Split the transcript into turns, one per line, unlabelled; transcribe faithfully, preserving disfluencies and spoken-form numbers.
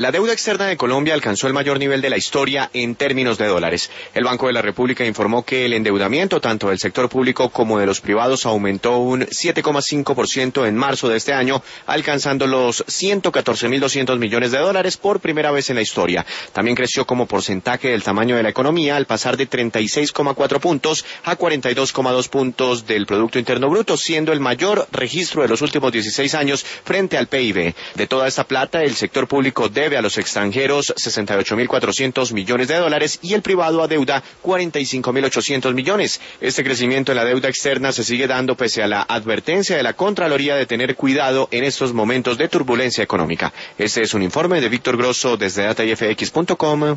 La deuda externa de Colombia alcanzó el mayor nivel de la historia en términos de dólares. El Banco de la República informó que el endeudamiento tanto del sector público como de los privados aumentó un siete coma cinco por ciento en marzo de este año, alcanzando los ciento catorce mil doscientos millones de dólares por primera vez en la historia. También creció como porcentaje del tamaño de la economía al pasar de treinta y seis coma cuatro puntos a cuarenta y dos coma dos puntos del Producto Interno Bruto, siendo el mayor registro de los últimos dieciséis años frente al P I B. De toda esta plata, el sector público debe a los extranjeros sesenta y ocho mil cuatrocientos millones de dólares y el privado adeuda cuarenta y cinco mil ochocientos millones. Este crecimiento en la deuda externa se sigue dando pese a la advertencia de la Contraloría de tener cuidado en estos momentos de turbulencia económica. Este es un informe de Víctor Grosso desde data y f x punto com.